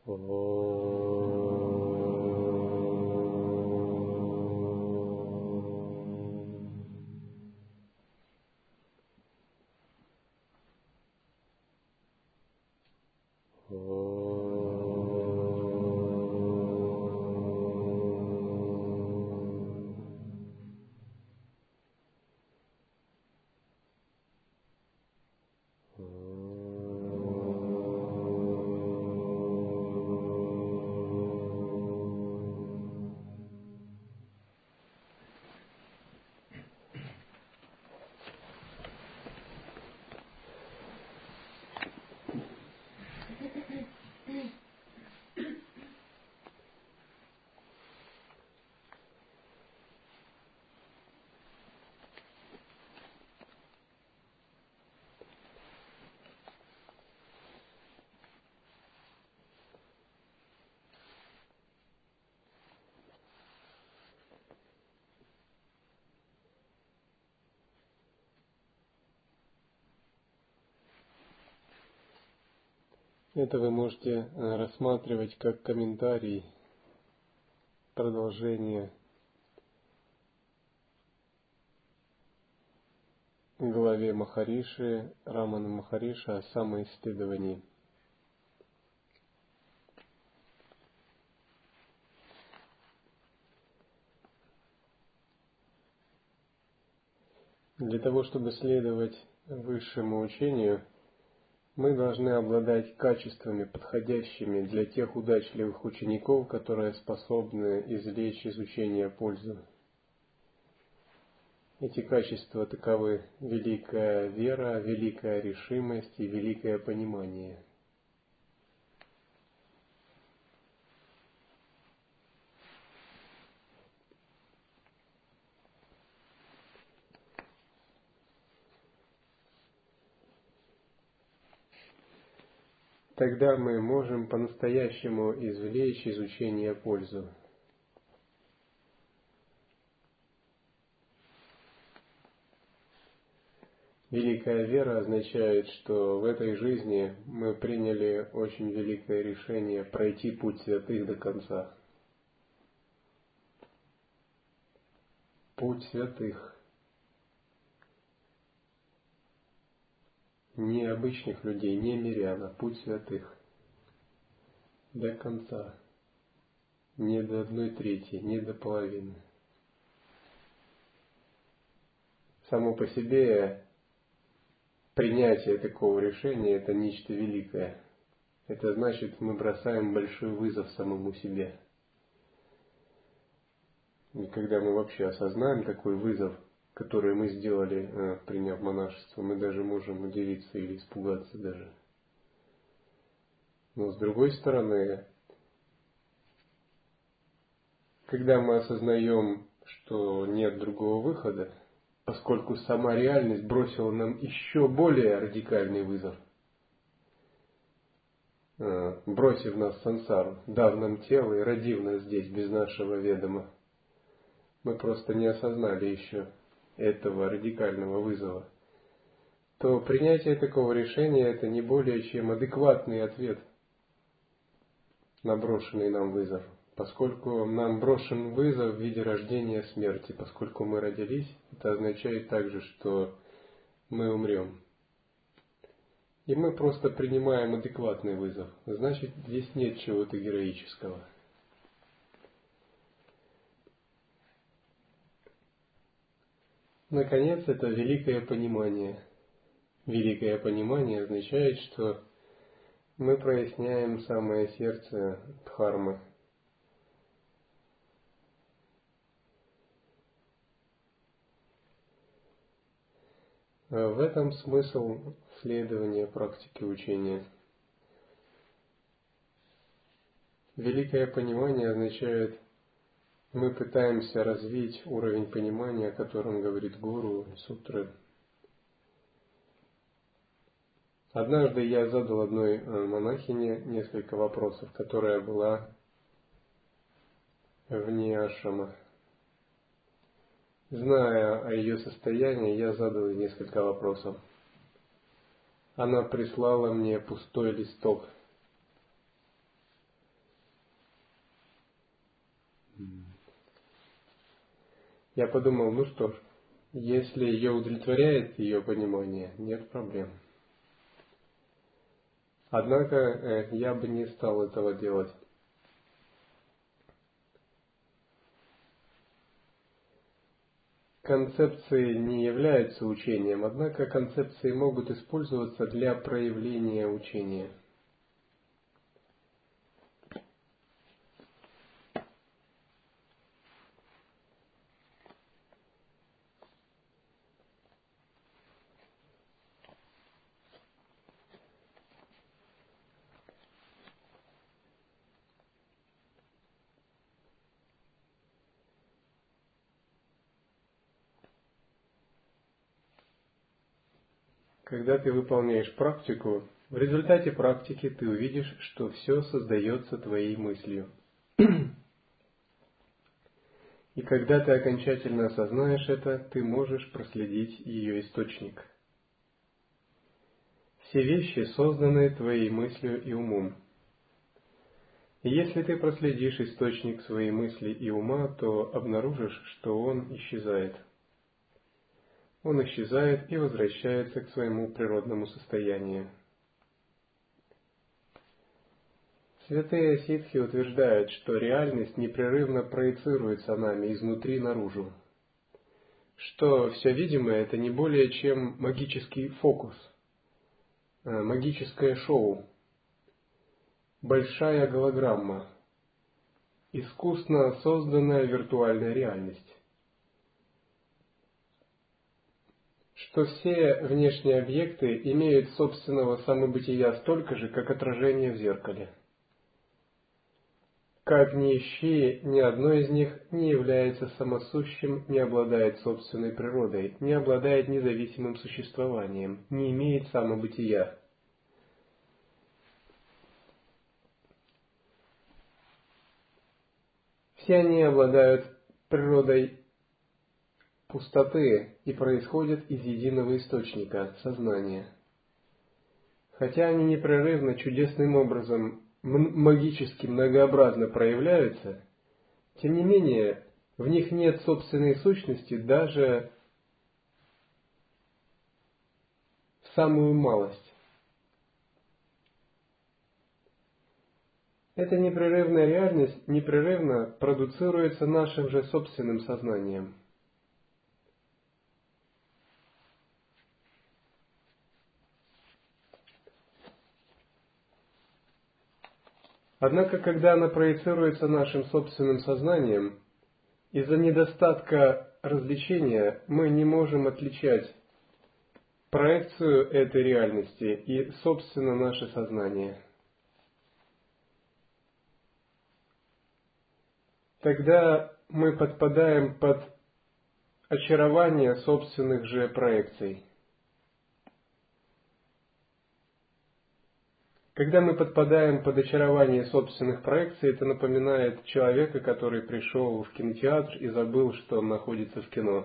Это вы можете рассматривать как комментарий, продолжение главе Махариши, Рамана Махариша о самоисследовании. Для того, чтобы следовать высшему учению, мы должны обладать качествами, подходящими для тех удачливых учеников, которые способны извлечь из учения пользу. Эти качества таковы: великая вера, великая решимость и великое понимание. Тогда мы можем по-настоящему извлечь из учения пользу. Великая вера означает, что в этой жизни мы приняли очень великое решение пройти путь святых до конца. Путь святых. Не обычных людей, не мирян, а путь святых. До конца. Не до 1/3, не до половины. Само по себе принятие такого решения – это нечто великое. Это значит, мы бросаем большой вызов самому себе. И когда мы вообще осознаем такой вызов, который мы сделали, приняв монашество, мы даже можем удивиться или испугаться даже. Но с другой стороны, когда мы осознаем, что нет другого выхода, поскольку сама реальность бросила нам еще более радикальный вызов, бросив нас в сансару, дав нам тело и родив нас здесь без нашего ведома, мы просто не осознали еще этого радикального вызова, то принятие такого решения – это не более чем адекватный ответ на брошенный нам вызов. Поскольку нам брошен вызов в виде рождения и смерти, поскольку мы родились, это означает также, что мы умрем. И мы просто принимаем адекватный вызов. Значит, здесь нет чего-то героического. Наконец, это великое понимание. Великое понимание означает, что мы проясняем самое сердце дхармы. В этом смысл следования практики учения. Великое понимание означает, мы пытаемся развить уровень понимания, о котором говорит гуру, сутры. Однажды я задал одной монахине несколько вопросов, которая была вне ашрама. Зная о ее состоянии, я задал ей несколько вопросов. Она прислала мне пустой листок. Я подумал, ну что ж, если ее удовлетворяет ее понимание, нет проблем. Однако я бы не стал этого делать. Концепции не являются учением, однако концепции могут использоваться для проявления учения. Когда ты выполняешь практику, в результате практики ты увидишь, что все создается твоей мыслью. И когда ты окончательно осознаешь это, ты можешь проследить ее источник. Все вещи созданы твоей мыслью и умом. И если ты проследишь источник своей мысли и ума, то обнаружишь, что он исчезает. Он исчезает и возвращается к своему природному состоянию. Святые ситхи утверждают, что реальность непрерывно проецируется нами изнутри наружу, что все видимое – это не более чем магический фокус, магическое шоу, большая голограмма, искусно созданная виртуальная реальность. Что все внешние объекты имеют собственного самобытия столько же, как отражение в зеркале. Как ни ищи, ни одно из них не является самосущим, не обладает собственной природой, не обладает независимым существованием, не имеет самобытия. Все они обладают природой пустоты и происходят из единого источника, сознания. Хотя они непрерывно, чудесным образом, магически многообразно проявляются, тем не менее, в них нет собственной сущности даже в самую малость. Эта непрерывная реальность непрерывно продуцируется нашим же собственным сознанием. Однако, когда она проецируется нашим собственным сознанием, из-за недостатка развлечения мы не можем отличать проекцию этой реальности и, собственно, наше сознание. Тогда мы подпадаем под очарование собственных же проекций. Когда мы подпадаем под очарование собственных проекций, это напоминает человека, который пришел в кинотеатр и забыл, что он находится в кино.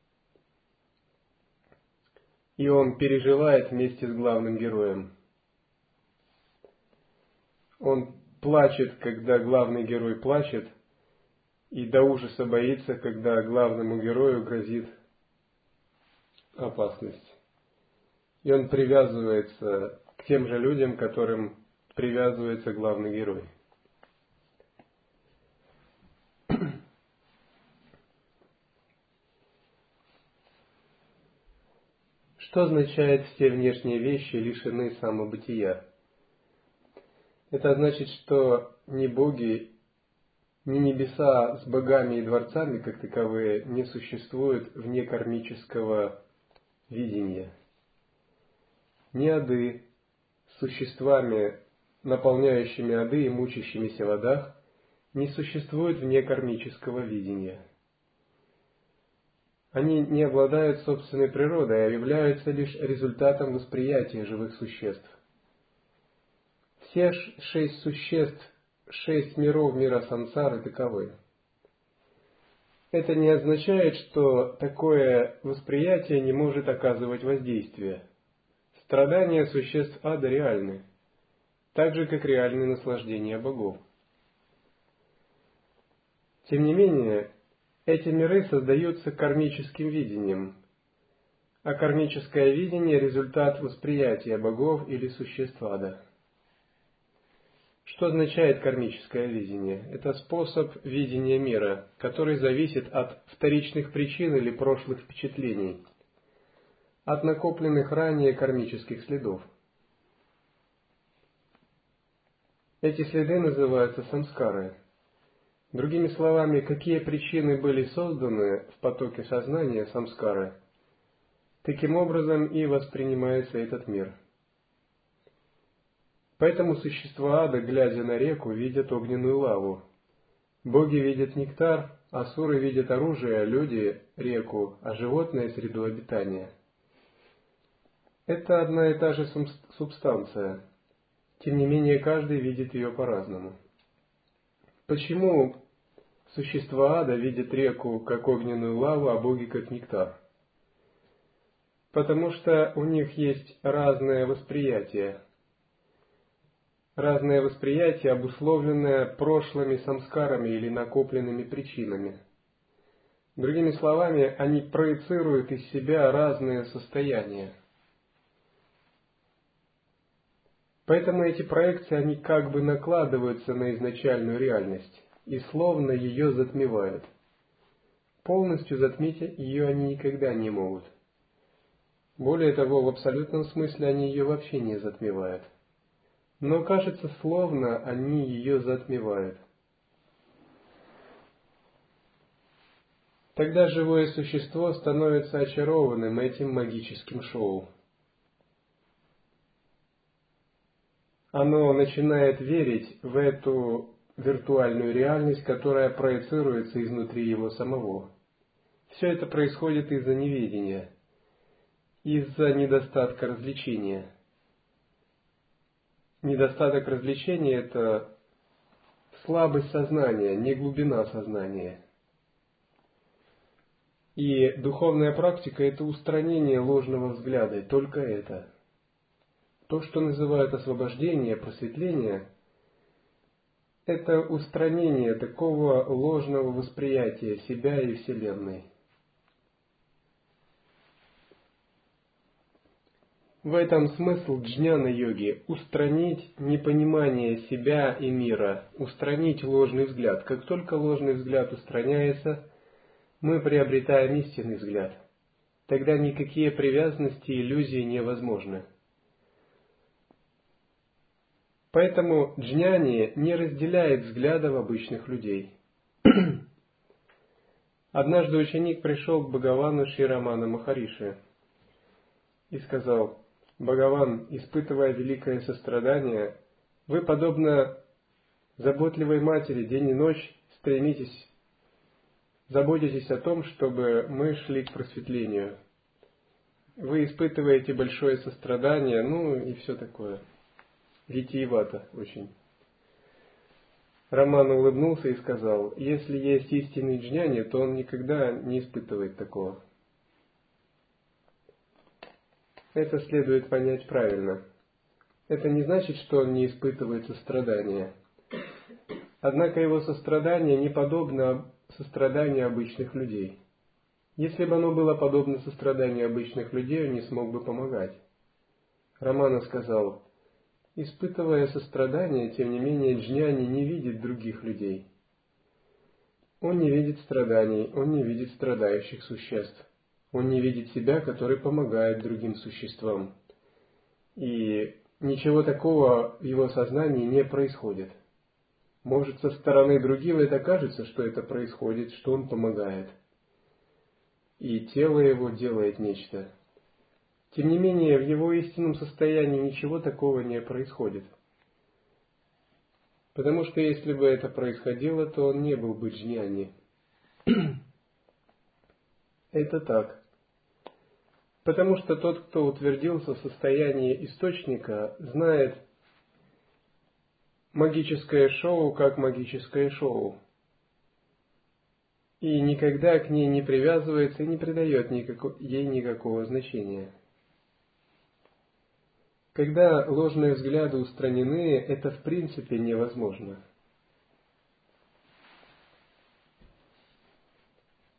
И он переживает вместе с главным героем. Он плачет, когда главный герой плачет, и до ужаса боится, когда главному герою грозит опасность. И он привязывается к тем же людям, к которым привязывается главный герой. Что означает «все внешние вещи лишены самобытия»? Это значит, что ни боги, ни небеса с богами и дворцами, как таковые, не существуют вне кармического видения. Ни ады с существами, наполняющими ады и мучащимися в адах, не существуют вне кармического видения. Они не обладают собственной природой, а являются лишь результатом восприятия живых существ. Все 6 существ, 6 миров мира сансары таковы. Это не означает, что такое восприятие не может оказывать воздействие. Страдания существ ада реальны, так же, как реальны наслаждения богов. Тем не менее, Эти миры создаются кармическим видением, а кармическое видение – результат восприятия богов или существ ада. Что означает кармическое видение? Это способ видения мира, который зависит от вторичных причин или прошлых впечатлений, от накопленных ранее кармических следов. Эти следы называются самскары. Другими словами, какие причины были созданы в потоке сознания самскары, таким образом и воспринимается этот мир. Поэтому существа ада, глядя на реку, видят огненную лаву. Боги видят нектар, асуры видят оружие, люди – реку, а животные – среду обитания. Это одна и та же субстанция. Тем не менее, каждый видит ее по-разному. Почему существа ада видят реку как огненную лаву, а боги как нектар? Потому что у них есть разное восприятие. Разное восприятие, обусловленное прошлыми самскарами или накопленными причинами. Другими словами, они проецируют из себя разные состояния. Поэтому эти проекции, они как бы накладываются на изначальную реальность и словно ее затмевают. Полностью затмить ее они никогда не могут. Более того, в абсолютном смысле они ее вообще не затмевают. Но кажется, словно они ее затмевают. Тогда живое существо становится очарованным этим магическим шоу. Оно начинает верить в эту виртуальную реальность, которая проецируется изнутри его самого. Все это происходит из-за неведения, из-за недостатка развлечения. Недостаток развлечения – это слабость сознания, не глубина сознания. И духовная практика – это устранение ложного взгляда, и только это. То, что называют освобождение, просветление – это устранение такого ложного восприятия себя и Вселенной. В этом смысл джняна-йоги – устранить непонимание себя и мира, устранить ложный взгляд. Как только ложный взгляд устраняется, мы приобретаем истинный взгляд. Тогда никакие привязанности и иллюзии невозможны. Поэтому джняни не разделяет взглядов обычных людей. Однажды ученик пришел к Бхагавану Шри Рамана Махариши и сказал: «Бхагаван, испытывая великое сострадание, вы, подобно заботливой матери, день и ночь заботитесь о том, чтобы мы шли к просветлению. Вы испытываете большое сострадание, и все такое». Витиевато очень. Раман улыбнулся и сказал: «Если есть истинный джняни, то он никогда не испытывает такого». Это следует понять правильно. Это не значит, что он не испытывает сострадания. Однако его сострадание не подобно состраданию обычных людей. Если бы оно было подобно состраданию обычных людей, он не смог бы помогать. Рамана сказал: «Испытывая сострадание, тем не менее, джняни не видит других людей. Он не видит страданий, он не видит страдающих существ. Он не видит себя, который помогает другим существам. И ничего такого в его сознании не происходит. Может, со стороны другим это кажется, что это происходит, что он помогает. И тело его делает нечто. Тем не менее, в его истинном состоянии ничего такого не происходит. Потому что если бы это происходило, то он не был бы джняни. Это так. Потому что тот, кто утвердился в состоянии источника, знает магическое шоу как магическое шоу. И никогда к ней не привязывается и не придает ей никакого значения. Когда ложные взгляды устранены, это в принципе невозможно.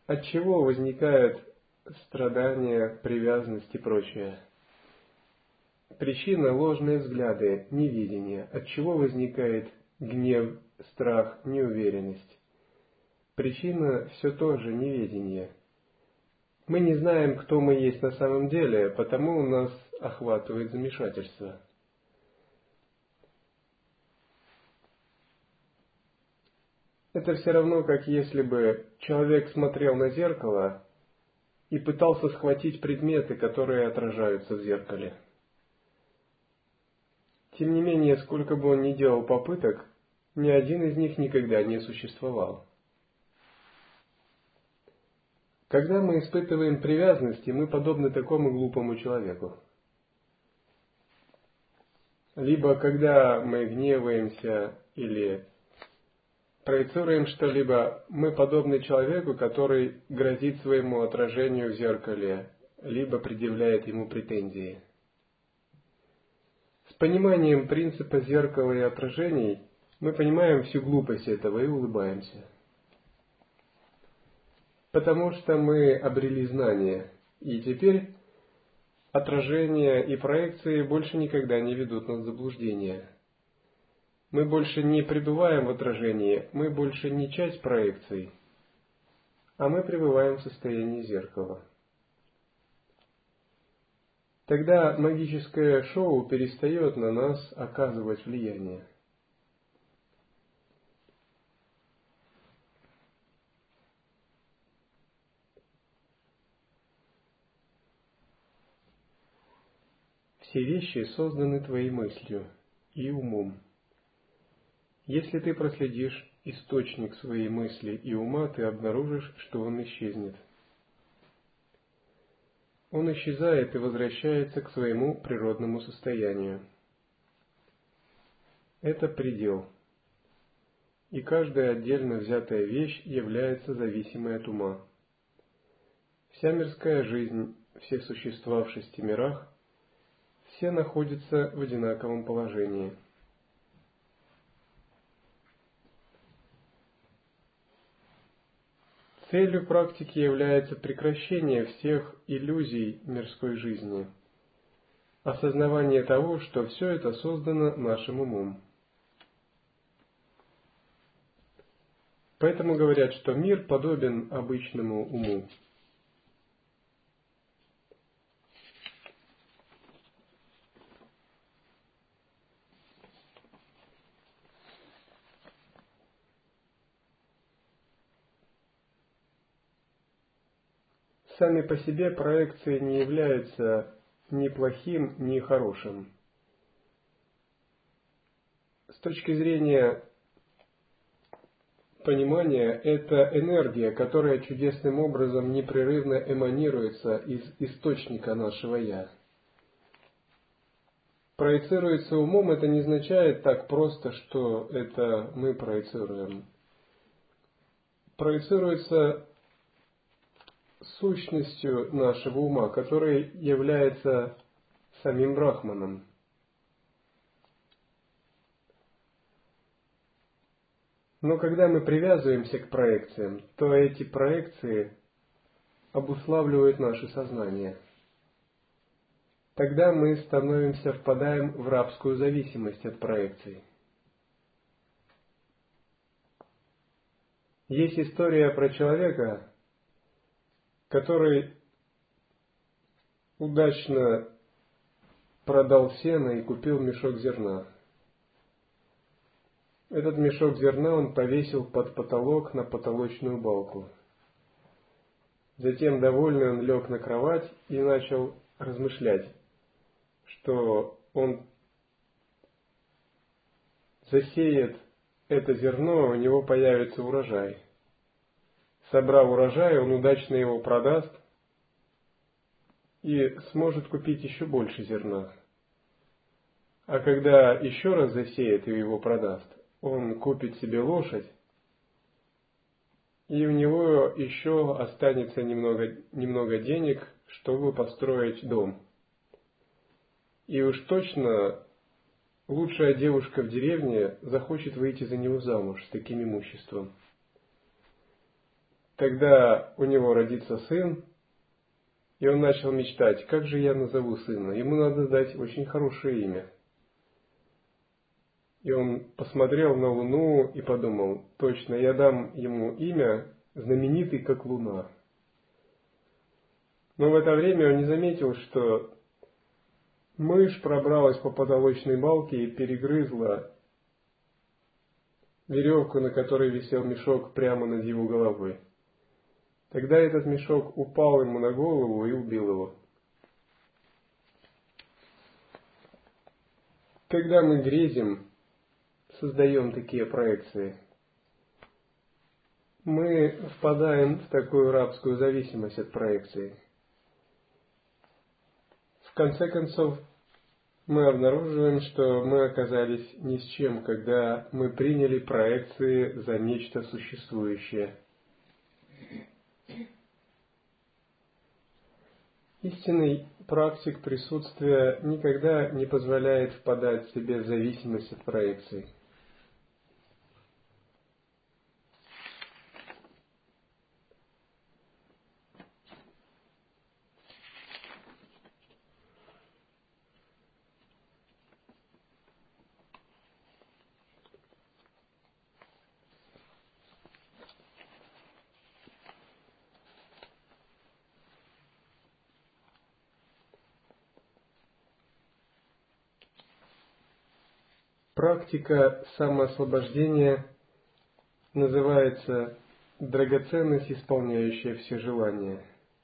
От чего возникают страдания, привязанность и прочее? Причина — ложные взгляды, невидение. От чего возникает гнев, страх, неуверенность? Причина все тоже неведение. Мы не знаем, кто мы есть на самом деле, потому нас охватывает замешательство. Это все равно, как если бы человек смотрел на зеркало и пытался схватить предметы, которые отражаются в зеркале. Тем не менее, сколько бы он ни делал попыток, ни один из них никогда не существовал. Когда мы испытываем привязанности, мы подобны такому глупому человеку. Либо когда мы гневаемся или проецируем что-либо, мы подобны человеку, который грозит своему отражению в зеркале, либо предъявляет ему претензии. С пониманием принципа зеркала и отражений мы понимаем всю глупость этого и улыбаемся. Потому что мы обрели знания, и теперь отражения и проекции больше никогда не ведут нас в заблуждение. Мы больше не пребываем в отражении, мы больше не часть проекций, а мы пребываем в состоянии зеркала. Тогда магическое шоу перестает на нас оказывать влияние. Все вещи созданы твоей мыслью и умом. Если ты проследишь источник своей мысли и ума, ты обнаружишь, что он исчезнет. Он исчезает и возвращается к своему природному состоянию. Это предел. И каждая отдельно взятая вещь является зависимой от ума. Вся мирская жизнь, все существа в 6 мирах, все находятся в одинаковом положении. Целью практики является прекращение всех иллюзий мирской жизни, осознавание того, что все это создано нашим умом. Поэтому говорят, что мир подобен обычному уму. Сами по себе проекции не являются ни плохим, ни хорошим. С точки зрения понимания, это энергия, которая чудесным образом непрерывно эманируется из источника нашего «Я». Проецируется умом, это не означает так просто, что это мы проецируем. Проецируется сущностью нашего ума, который является самим Брахманом. Но когда мы привязываемся к проекциям, то эти проекции обуславливают наше сознание. Тогда мы впадаем в рабскую зависимость от проекций. Есть история про человека, который удачно продал сено и купил мешок зерна. Этот мешок зерна он повесил под потолок на потолочную балку. Затем, довольный, он лег на кровать и начал размышлять, что он засеет это зерно, у него появится урожай. Собрав урожай, он удачно его продаст и сможет купить еще больше зерна. А когда еще раз засеет и его продаст, он купит себе лошадь, и у него еще останется немного денег, чтобы построить дом. И уж точно лучшая девушка в деревне захочет выйти за него замуж с таким имуществом. тогда у него родится сын, и он начал мечтать, как же я назову сына? Ему надо дать очень хорошее имя. И он посмотрел на Луну и подумал, точно, я дам ему имя, знаменитый как Луна. Но в это время он не заметил, что мышь пробралась по потолочной балке и перегрызла веревку, на которой висел мешок прямо над его головой. Тогда этот мешок упал ему на голову и убил его. Когда мы грезим, создаем такие проекции, мы впадаем в такую рабскую зависимость от проекций. В конце концов, мы обнаруживаем, что мы оказались ни с чем, когда мы приняли проекции за нечто существующее. Истинный практик присутствия никогда не позволяет впадать себе в зависимость от проекций. Практика самоосвобождения называется драгоценность, исполняющая все желания.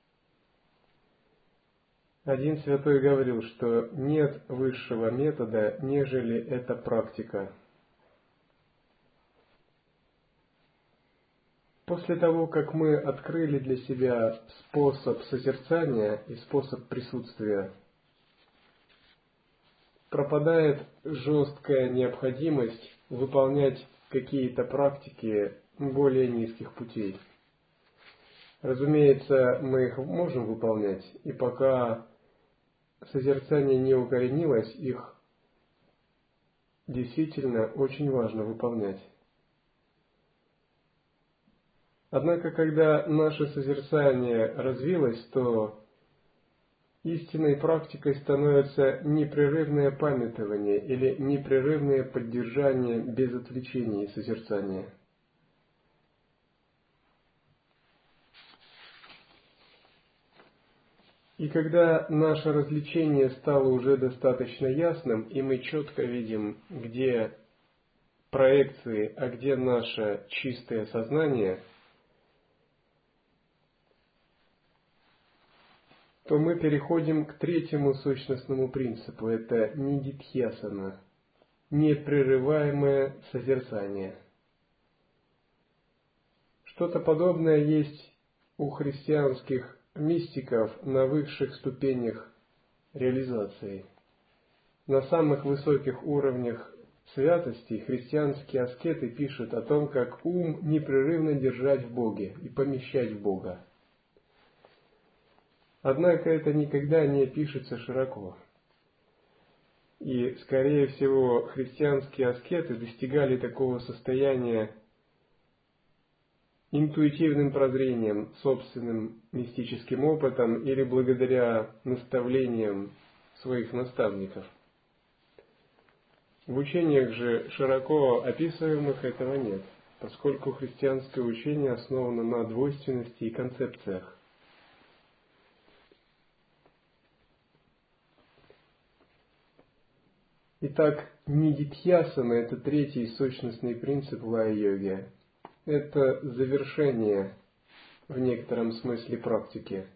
Один святой говорил, что нет высшего метода, нежели эта практика. После того, как мы открыли для себя способ созерцания и способ присутствия, пропадает жесткая необходимость выполнять какие-то практики более низких путей. Разумеется, мы их можем выполнять, и пока созерцание не укоренилось, их действительно очень важно выполнять. Однако, когда наше созерцание развилось, то истинной практикой становится непрерывное памятование или непрерывное поддержание без отвлечений созерцания. И когда наше развлечение стало уже достаточно ясным, и мы четко видим, где проекции, а где наше чистое сознание, то мы переходим к третьему сущностному принципу. Это нидидхьясана, непрерываемое созерцание. Что-то подобное есть у христианских мистиков на высших ступенях реализации. На самых высоких уровнях святости христианские аскеты пишут о том, как ум непрерывно держать в Боге и помещать в Бога. Однако это никогда не пишется широко. И, скорее всего, христианские аскеты достигали такого состояния интуитивным прозрением, собственным мистическим опытом или благодаря наставлениям своих наставников. В учениях же широко описываемых этого нет, поскольку христианское учение основано на двойственности и концепциях. Итак, нидидхьясана – это третий сущностный принцип лая-йоги. Это завершение в некотором смысле практики.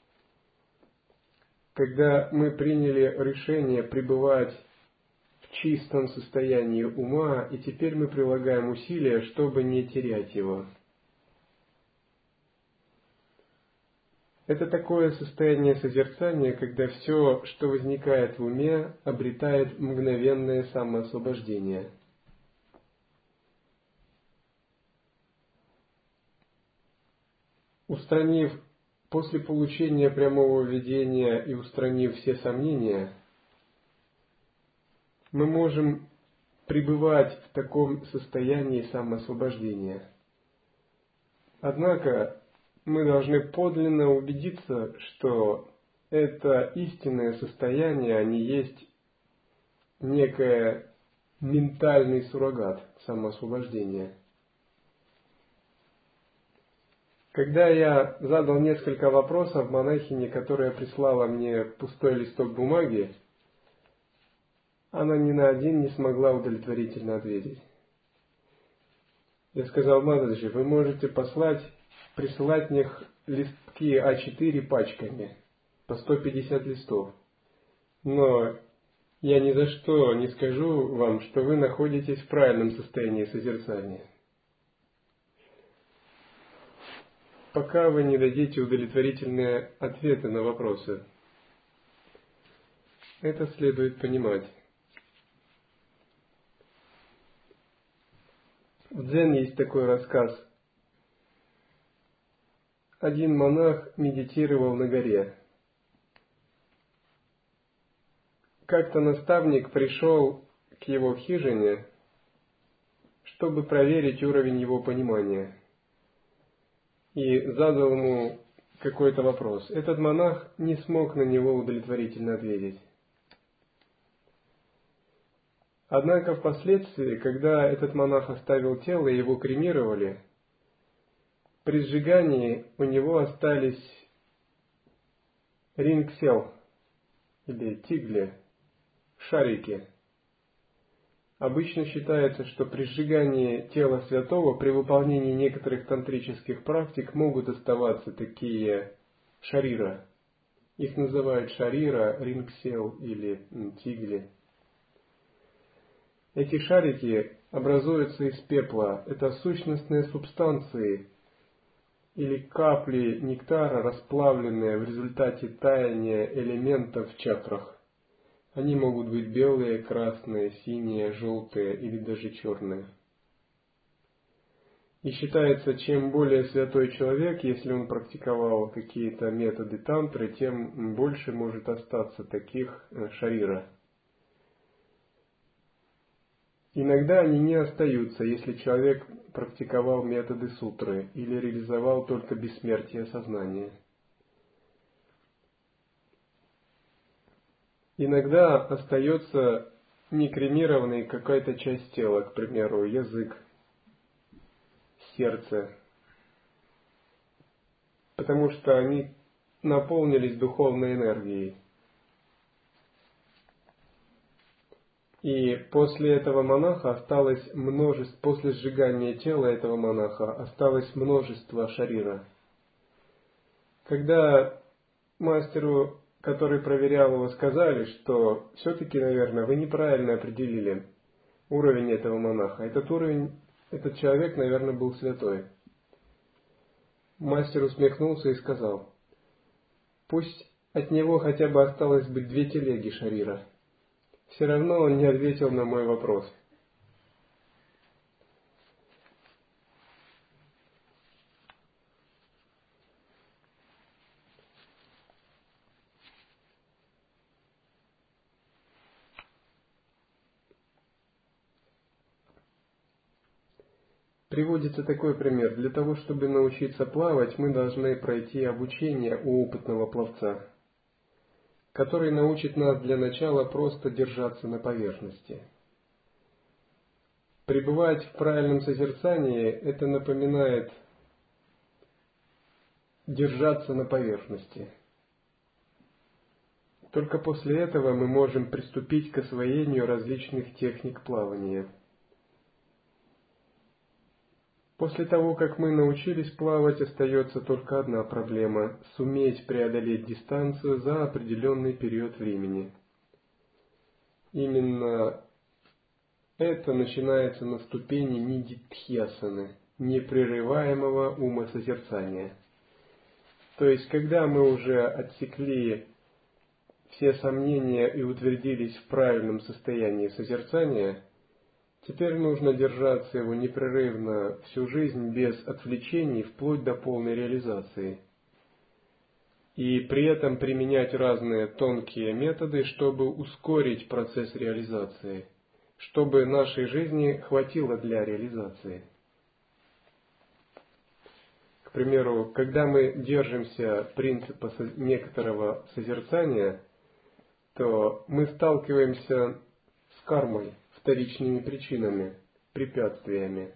Когда мы приняли решение пребывать в чистом состоянии ума, и теперь мы прилагаем усилия, чтобы не терять его. Это такое состояние созерцания, когда все, что возникает в уме, обретает мгновенное самоосвобождение. Устранив, после получения прямого видения и устранив все сомнения, мы можем пребывать в таком состоянии самоосвобождения. Однако, мы должны подлинно убедиться, что это истинное состояние, а не есть некое ментальный суррогат самоосвобождения. Когда я задал несколько вопросов монахине, которая прислала мне пустой листок бумаги, она ни на один не смогла удовлетворительно ответить. Я сказал: Матаджи, вы можете присылать мне листки А4 пачками, по 150 листов. Но я ни за что не скажу вам, что вы находитесь в правильном состоянии созерцания, пока вы не дадите удовлетворительные ответы на вопросы. Это следует понимать. В дзен есть такой рассказ. Один монах медитировал на горе. Как-то наставник пришел к его хижине, чтобы проверить уровень его понимания, и задал ему какой-то вопрос. Этот монах не смог на него удовлетворительно ответить. Однако впоследствии, когда этот монах оставил тело и его кремировали, при сжигании у него остались рингсел или тигли, шарики. Обычно считается, что при сжигании тела святого, при выполнении некоторых тантрических практик, могут оставаться такие шарира. Их называют шарира, рингсел или тигли. Эти шарики образуются из пепла. Это сущностные субстанции или капли нектара, расплавленные в результате таяния элементов в чакрах. Они могут быть белые, красные, синие, желтые или даже черные. И считается, чем более святой человек, если он практиковал какие-то методы тантры, тем больше может остаться таких шарира. Иногда они не остаются, если человек практиковал методы сутры или реализовал только бессмертие сознания. Иногда остается некремированной какая-то часть тела, к примеру, язык, сердце, потому что они наполнились духовной энергией. И после этого монаха после сжигания тела этого монаха осталось множество шарира. Когда мастеру, который проверял его, сказали, что все-таки, наверное, вы неправильно определили уровень этого монаха. Этот человек, наверное, был святой. Мастер усмехнулся и сказал: пусть от него хотя бы осталось бы 2 телеги шарира. Все равно он не ответил на мой вопрос. Приводится такой пример. Для того, чтобы научиться плавать, мы должны пройти обучение у опытного пловца, который научит нас для начала просто держаться на поверхности. Пребывать в правильном созерцании — это напоминает держаться на поверхности. Только после этого мы можем приступить к освоению различных техник плавания. После того, как мы научились плавать, остается только одна проблема — суметь преодолеть дистанцию за определенный период времени. Именно это начинается на ступени нидидхьясаны, непрерываемого умосозерцания. То есть, когда мы уже отсекли все сомнения и утвердились в правильном состоянии созерцания, теперь нужно держаться его непрерывно всю жизнь без отвлечений вплоть до полной реализации. И при этом применять разные тонкие методы, чтобы ускорить процесс реализации, чтобы нашей жизни хватило для реализации. К К примеру, когда мы держимся принципа некоторого созерцания, то мы сталкиваемся с кармой, вторичными причинами, препятствиями.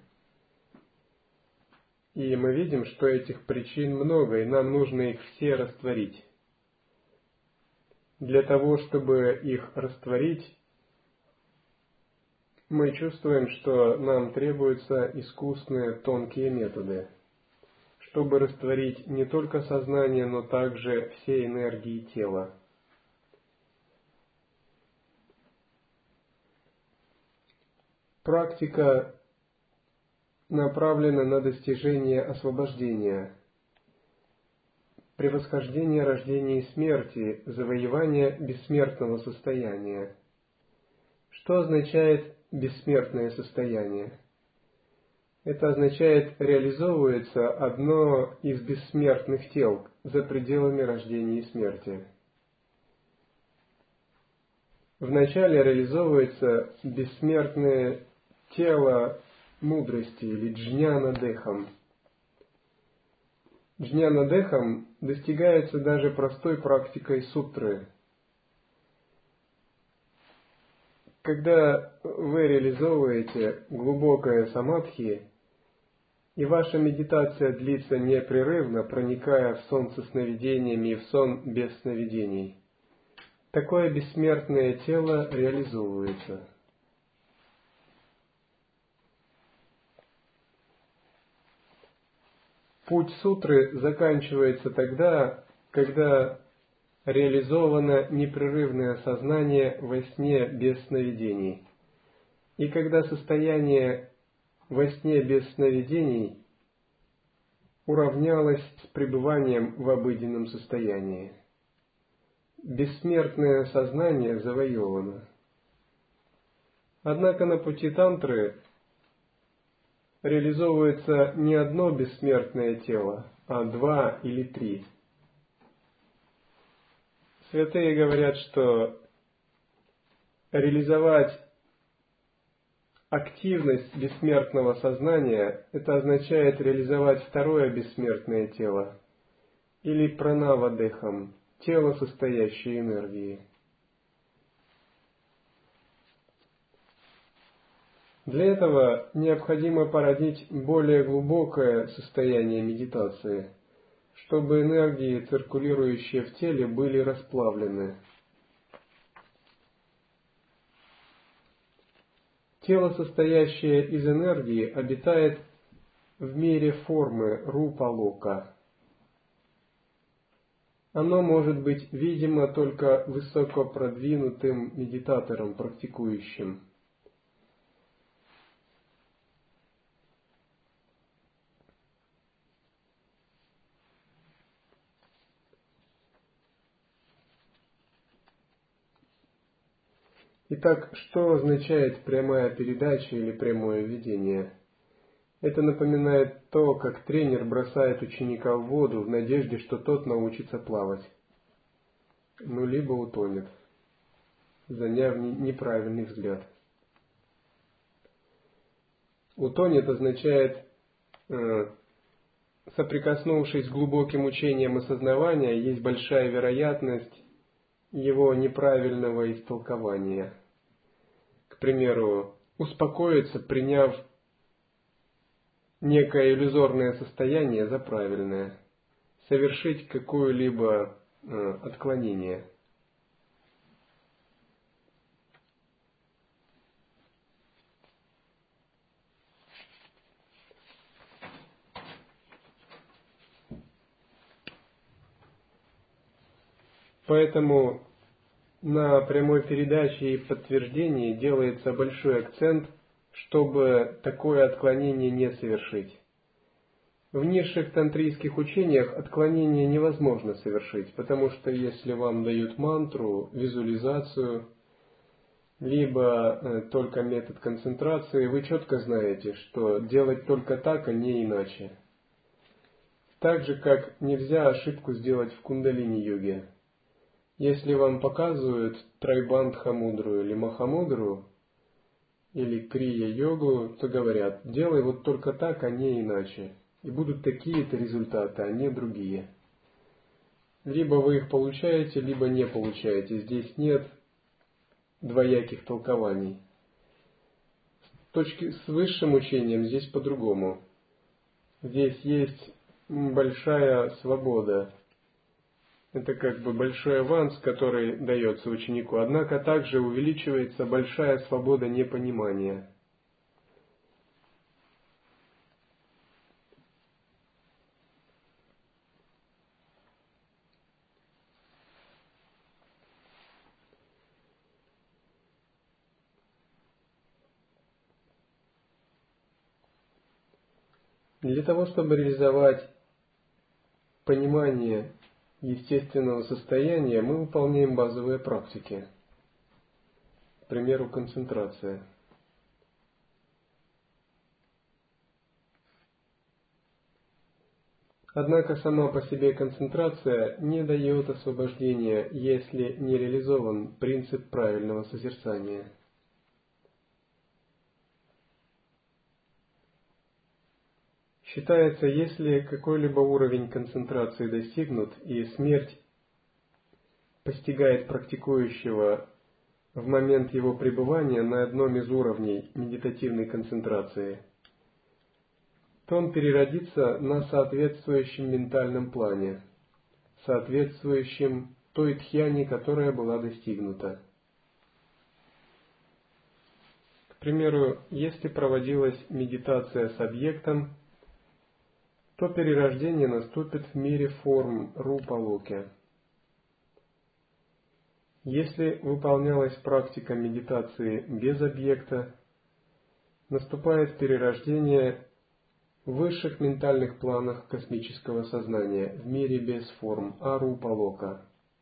И мы видим, что этих причин много, и нам нужно их все растворить. Для того, чтобы их растворить, мы чувствуем, что нам требуются искусные, тонкие методы, чтобы растворить не только сознание, но также все энергии тела. Практика направлена на достижение освобождения, превосхождение рождения и смерти, завоевание бессмертного состояния. Что означает бессмертное состояние? Это означает, реализовывается одно из бессмертных тел за пределами рождения и смерти. Вначале реализовывается бессмертное тело мудрости или джняна-дехам. Джняна-дехам достигается даже простой практикой сутры. Когда вы реализовываете глубокое самадхи, и ваша медитация длится непрерывно, проникая в сон со сновидениями и в сон без сновидений, такое бессмертное тело реализовывается. Путь сутры заканчивается тогда, когда реализовано непрерывное сознание во сне без сновидений, и когда состояние во сне без сновидений уравнялось с пребыванием в обыденном состоянии. Бессмертное сознание завоевано. Однако на пути тантры реализовывается не одно бессмертное тело, а 2 или 3. Святые говорят, что реализовать активность бессмертного сознания, это означает реализовать второе бессмертное тело, или пранава-дехам, тело, состоящее энергии. Для этого необходимо породить более глубокое состояние медитации, чтобы энергии, циркулирующие в теле, были расплавлены. Тело, состоящее из энергии, обитает в мире формы рупа-лока. Оно может быть видимо только высоко продвинутым медитатором, практикующим. Итак, что означает прямая передача или прямое видение? Это напоминает то, как тренер бросает ученика в воду в надежде, что тот научится плавать. Либо утонет, заняв неправильный взгляд. Утонет означает, соприкоснувшись с глубоким учением осознавания, есть большая вероятность его неправильного истолкования. К примеру, успокоиться, приняв некое иллюзорное состояние за правильное, совершить какое-либо отклонение. Поэтому на прямой передаче и подтверждении делается большой акцент, чтобы такое отклонение не совершить. В низших тантрийских учениях отклонение невозможно совершить, потому что если вам дают мантру, визуализацию, либо только метод концентрации, вы четко знаете, что делать только так, а не иначе. Так же, как нельзя ошибку сделать в кундалини-йоге. Если вам показывают трайбандха-мудру или махамудру, или крия-йогу, то говорят, делай вот только так, а не иначе. и будут такие-то результаты, а не другие. Либо вы их получаете, либо не получаете. Здесь нет двояких толкований. С высшим учением здесь по-другому. Здесь есть большая свобода. Это как бы большой аванс, который дается ученику. Однако также увеличивается большая свобода непонимания. Для того, чтобы реализовать понимание естественного состояния, мы выполняем базовые практики. К примеру, концентрация. Однако сама по себе концентрация не дает освобождения, если не реализован принцип правильного созерцания. Считается, если какой-либо уровень концентрации достигнут и смерть постигает практикующего в момент его пребывания на одном из уровней медитативной концентрации, то он переродится на соответствующем ментальном плане, соответствующем той дхьяне, которая была достигнута. К примеру, если проводилась медитация с объектом, то перерождение наступит в мире форм рупа-локи. Если выполнялась практика медитации без объекта, наступает перерождение в высших ментальных планах космического сознания, в мире без форм, арупа-лока.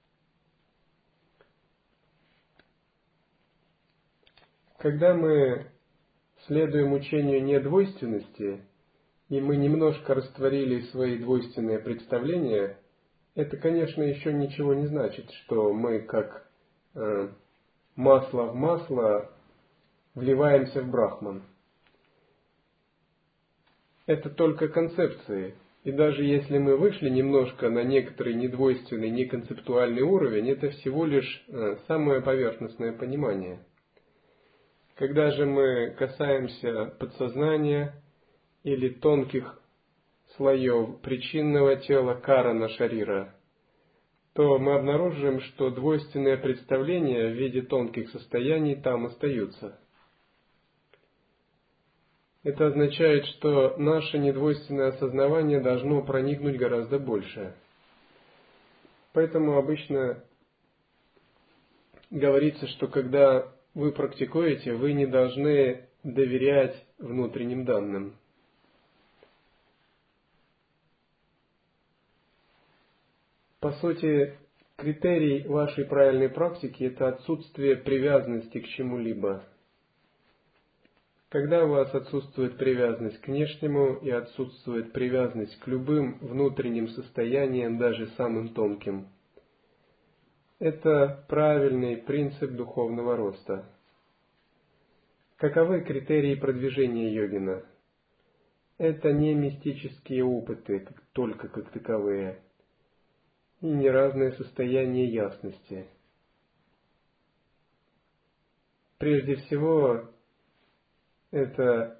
Когда мы следуем учению недвойственности, и мы немножко растворили свои двойственные представления, это, конечно, еще ничего не значит, что мы как масло в масло вливаемся в Брахман. Это только концепции. И даже если мы вышли немножко на некоторый недвойственный, неконцептуальный уровень, это всего лишь самое поверхностное понимание. Когда же мы касаемся подсознания или тонких слоев причинного тела карана шарира, то мы обнаружим, что двойственные представления в виде тонких состояний там остаются. Это означает, что наше недвойственное осознавание должно проникнуть гораздо больше. Поэтому обычно говорится, что когда вы практикуете, вы не должны доверять внутренним данным. По сути, критерий вашей правильной практики – это отсутствие привязанности к чему-либо. Когда у вас отсутствует привязанность к внешнему и отсутствует привязанность к любым внутренним состояниям, даже самым тонким, это правильный принцип духовного роста. Каковы критерии продвижения йогина? Это не мистические опыты, только как таковые, и не разные состояния ясности. Прежде всего, это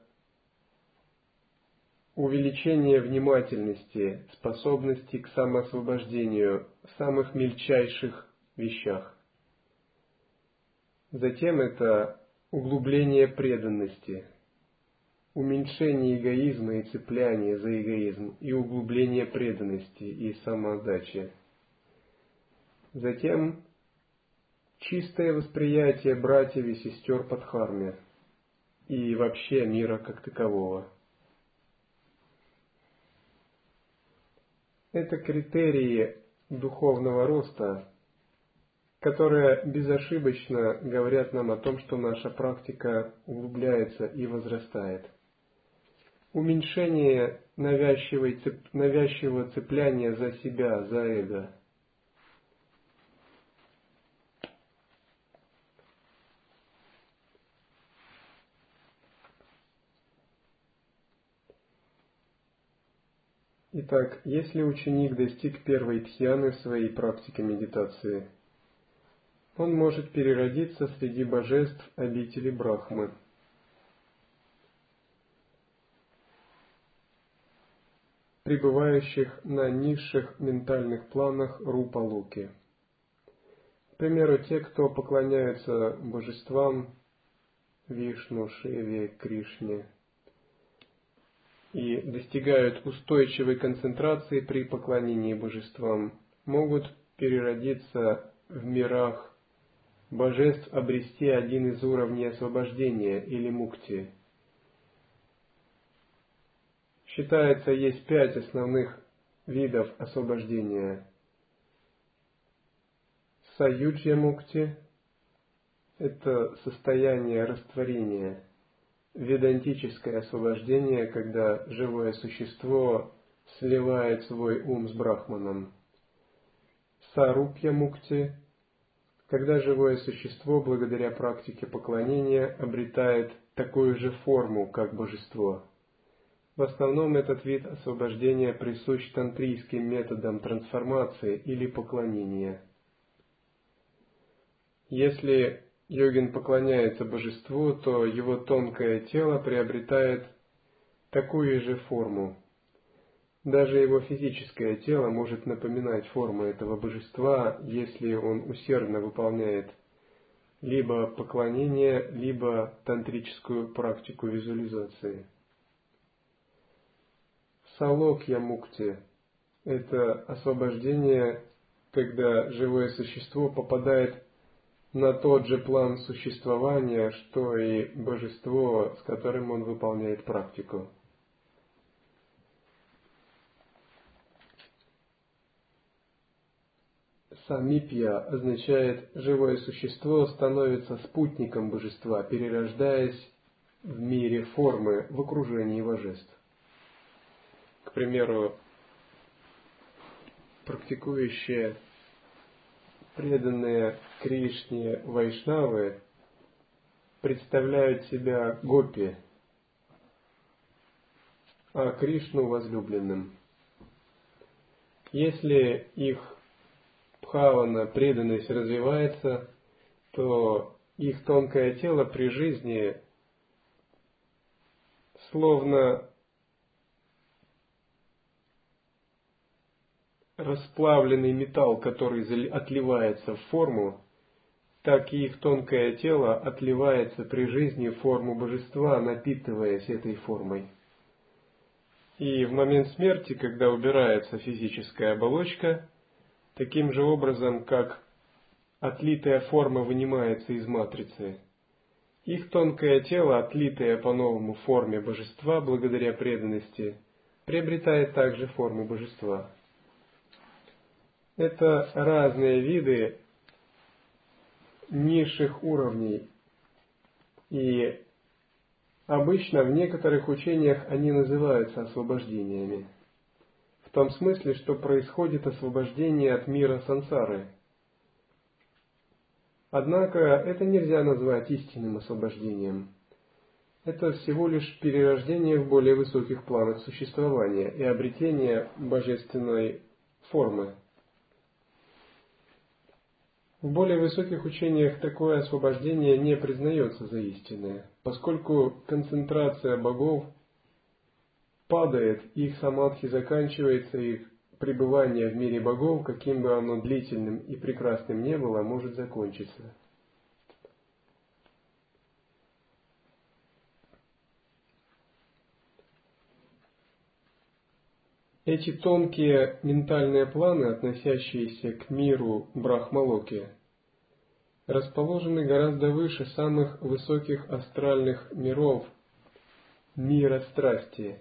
увеличение внимательности, способности к самоосвобождению в самых мельчайших вещах. Затем это углубление преданности, уменьшение эгоизма и цепляния за эгоизм, и углубление преданности и самоотдачи. Затем чистое восприятие братьев и сестер по дхарме и вообще мира как такового. Это критерии духовного роста, которые безошибочно говорят нам о том, что наша практика углубляется и возрастает. Уменьшение навязчивого цепляния за себя, за эго. Итак, если ученик достиг первой дхьяны в своей практике медитации, он может переродиться среди божеств обители Брахмы, пребывающих на низших ментальных планах Рупа-Локи. К примеру, те, кто поклоняются божествам Вишну, Шиве, Кришне и достигают устойчивой концентрации при поклонении божествам, могут переродиться в мирах божеств, обрести один из уровней освобождения или мукти. Считается, есть 5 основных видов освобождения. Саюджья мукти – это состояние растворения, ведантическое освобождение, когда живое существо сливает свой ум с брахманом. Сарупья мукти – когда живое существо, благодаря практике поклонения, обретает такую же форму, как божество. В основном этот вид освобождения присущ тантрийским методам трансформации или поклонения. Если йогин поклоняется божеству, то его тонкое тело приобретает такую же форму. Даже его физическое тело может напоминать форму этого божества, если он усердно выполняет либо поклонение, либо тантрическую практику визуализации. Салокья мукти – это освобождение, когда живое существо попадает на тот же план существования, что и божество, с которым он выполняет практику. Самипья означает, живое существо становится спутником божества, перерождаясь в мире формы, в окружении божеств. К примеру, практикующие преданные Кришне вайшнавы представляют себя гопи, а Кришну возлюбленным. Если их бхавана, преданность развивается, то их тонкое тело при жизни словно расплавленный металл, который отливается в форму, так и их тонкое тело отливается при жизни в форму божества, напитываясь этой формой. И в момент смерти, когда убирается физическая оболочка, таким же образом, как отлитая форма вынимается из матрицы, их тонкое тело, отлитое по-новому в форме божества благодаря преданности, приобретает также форму божества. Это разные виды низших уровней, и обычно в некоторых учениях они называются освобождениями, в том смысле, что происходит освобождение от мира сансары. Однако это нельзя назвать истинным освобождением. Это всего лишь перерождение в более высоких планах существования и обретение божественной формы. В более высоких учениях такое освобождение не признается за истинное, поскольку концентрация богов падает, их самадхи заканчивается, их пребывание в мире богов, каким бы оно длительным и прекрасным не было, может закончиться. Эти тонкие ментальные планы, относящиеся к миру Брахмалоки, расположены гораздо выше самых высоких астральных миров, мира страсти,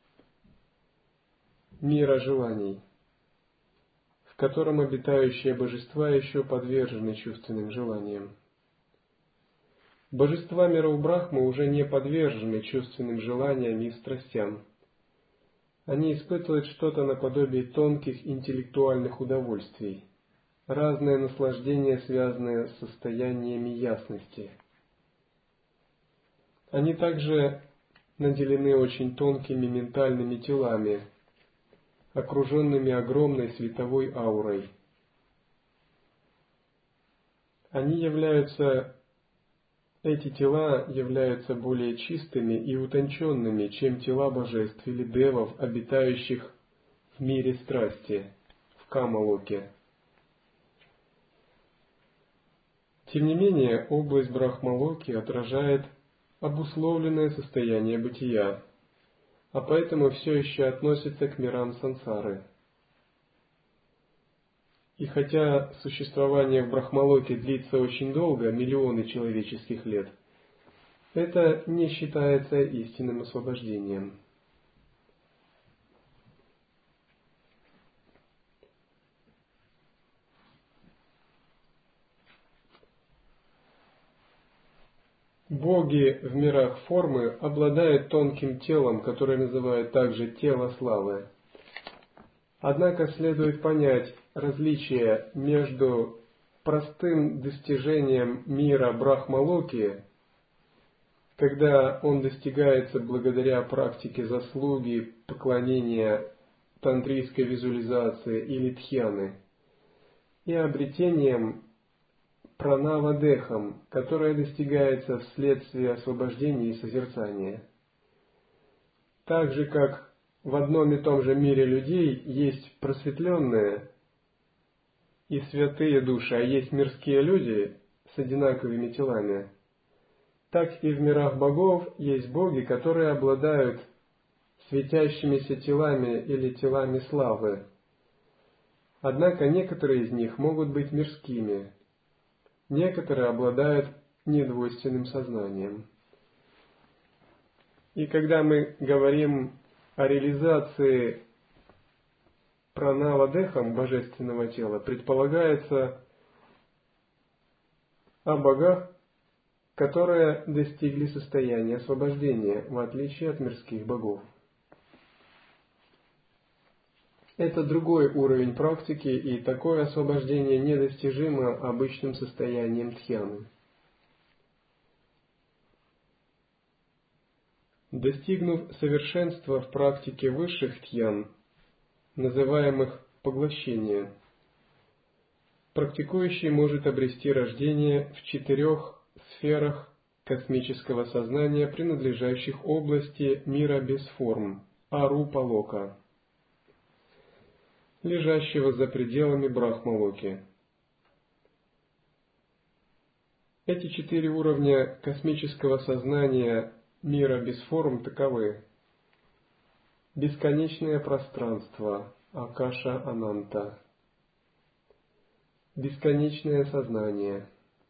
мира желаний, в котором обитающие божества еще подвержены чувственным желаниям. Божества миров Брахмы уже не подвержены чувственным желаниям и страстям. Они испытывают что-то наподобие тонких интеллектуальных удовольствий, разные наслаждения, связанные с состояниями ясности. Они также наделены очень тонкими ментальными телами, окруженными огромной световой аурой. Эти тела являются более чистыми и утонченными, чем тела божеств или девов, обитающих в мире страсти, в Камалоке. Тем не менее, область Брахмалоки отражает обусловленное состояние бытия, а поэтому все еще относится к мирам сансары. И хотя существование в Брахмалоке длится очень долго, миллионы человеческих лет, это не считается истинным освобождением. Боги в мирах формы обладают тонким телом, которое называют также тело славы. Однако следует понять различие между простым достижением мира Брахмалоки, когда он достигается благодаря практике заслуги, поклонения, тантрийской визуализации или дхьяны, и обретением пранава-дехам, которое достигается вследствие освобождения и созерцания. Так же, как в одном и том же мире людей есть просветленные и святые души, а есть мирские люди с одинаковыми телами, так и в мирах богов есть боги, которые обладают светящимися телами или телами славы. Однако некоторые из них могут быть мирскими, некоторые обладают недвойственным сознанием. И когда мы говорим о реализации пранава-дехам божественного тела, предполагается о богах, которые достигли состояния освобождения, в отличие от мирских богов. Это другой уровень практики, и такое освобождение недостижимо обычным состоянием дхьяны. Достигнув совершенства в практике высших дхьян, называемых поглощением, практикующий может обрести рождение в 4 сферах космического сознания, принадлежащих области мира без форм, Арупа-лока, лежащего за пределами Брахмалоки. Эти 4 уровня космического сознания мира без форм таковы: бесконечное пространство, Акаша-ананта, бесконечное сознание,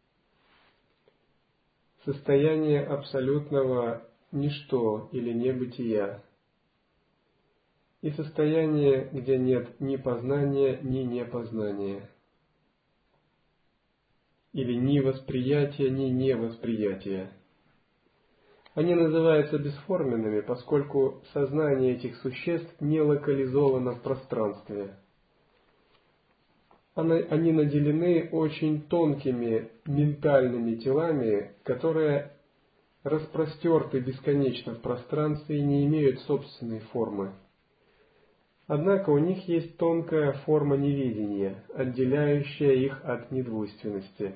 состояние абсолютного ничто или небытия, и состояние, где нет ни познания, ни непознания, или ни восприятия, ни невосприятия. Они называются бесформенными, поскольку сознание этих существ не локализовано в пространстве. Они наделены очень тонкими ментальными телами, которые распростерты бесконечно в пространстве и не имеют собственной формы. Однако у них есть тонкая форма неведения, отделяющая их от недвойственности.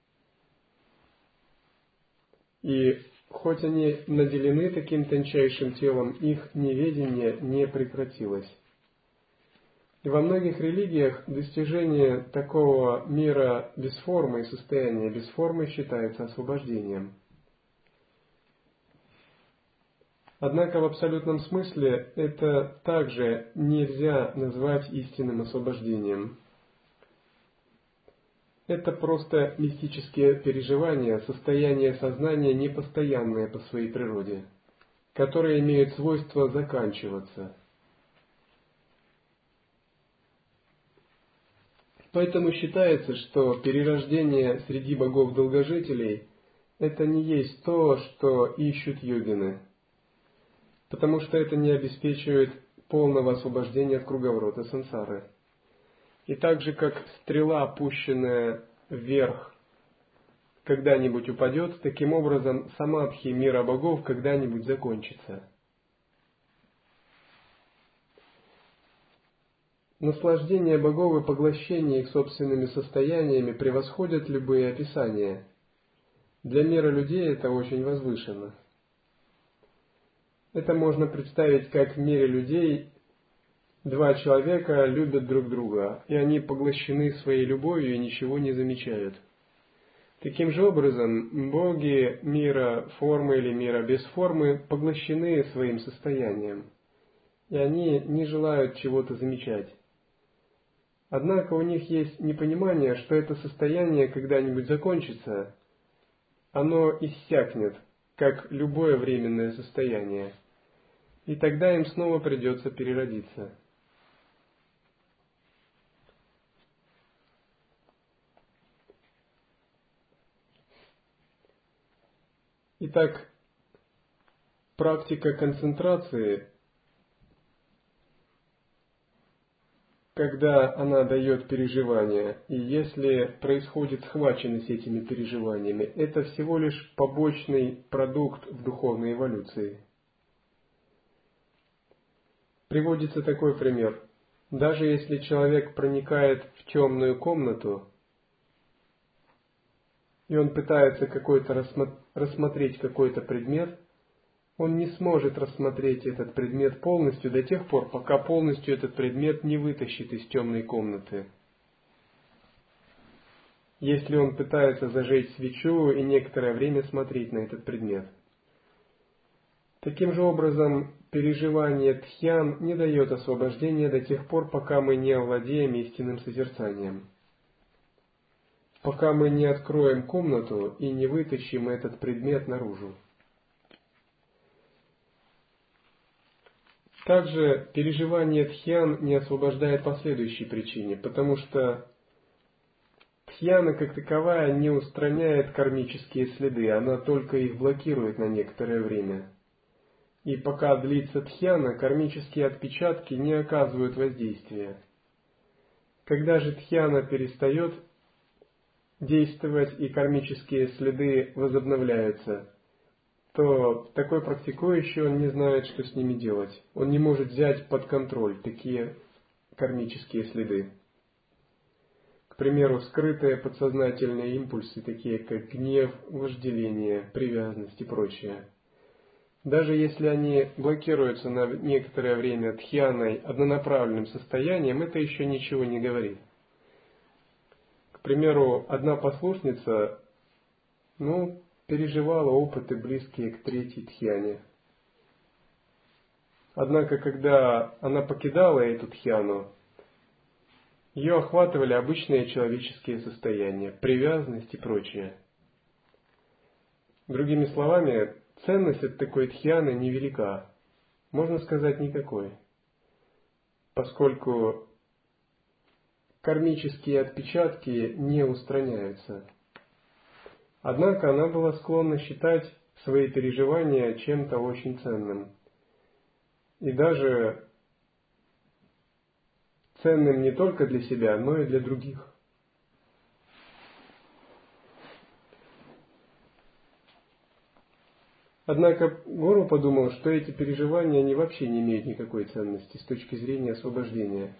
И хоть они наделены таким тончайшим телом, их неведение не прекратилось. И во многих религиях достижение такого мира без формы и состояния без формы считается освобождением. Однако в абсолютном смысле это также нельзя назвать истинным освобождением. Это просто мистические переживания, состояние сознания непостоянное по своей природе, которые имеют свойство заканчиваться. Поэтому считается, что перерождение среди богов-долгожителей – это не есть то, что ищут йогины, потому что это не обеспечивает полного освобождения от круговорота сансары. И так же, как стрела, пущенная вверх, когда-нибудь упадет, таким образом самадхи мира богов когда-нибудь закончится. Наслаждение богов и поглощение их собственными состояниями превосходят любые описания. Для мира людей это очень возвышенно. Это можно представить, как в мире людей два человека любят друг друга, и они поглощены своей любовью и ничего не замечают. Таким же образом, боги мира формы или мира без формы поглощены своим состоянием, и они не желают чего-то замечать. Однако у них есть непонимание, что это состояние когда-нибудь закончится, оно иссякнет, как любое временное состояние, и тогда им снова придется переродиться. Итак, практика концентрации, когда она дает переживания, и если происходит схваченность этими переживаниями, это всего лишь побочный продукт в духовной эволюции. Приводится такой пример. Даже если человек проникает в темную комнату, и он пытается рассмотреть какой-то предмет, он не сможет рассмотреть этот предмет полностью до тех пор, пока полностью этот предмет не вытащит из темной комнаты. Если он пытается зажечь свечу и некоторое время смотреть на этот предмет. Таким же образом, переживание тхьян не дает освобождения до тех пор, пока мы не овладеем истинным созерцанием. Пока мы не откроем комнату и не вытащим этот предмет наружу. Также переживание тхьян не освобождает по следующей причине, потому что тхьяна как таковая не устраняет кармические следы, она только их блокирует на некоторое время. И пока длится тхьяна, кармические отпечатки не оказывают воздействия. Когда же тхьяна перестает действовать и кармические следы возобновляются, то такой практикующий, он не знает, что с ними делать. Он не может взять под контроль такие кармические следы. К примеру, скрытые подсознательные импульсы, такие как гнев, вожделение, привязанность и прочее. Даже если они блокируются на некоторое время тхьяной однонаправленным состоянием, это еще ничего не говорит. К примеру, одна послушница, переживала опыты, близкие к третьей тхьяне. Однако, когда она покидала эту тхьяну, ее охватывали обычные человеческие состояния, привязанность и прочее. Другими словами, ценность от такой тхьяны невелика, можно сказать, никакой, поскольку кармические отпечатки не устраняются. Однако она была склонна считать свои переживания чем-то очень ценным. И даже ценным не только для себя, но и для других. Однако гуру подумал, что эти переживания они вообще не имеют никакой ценности с точки зрения освобождения.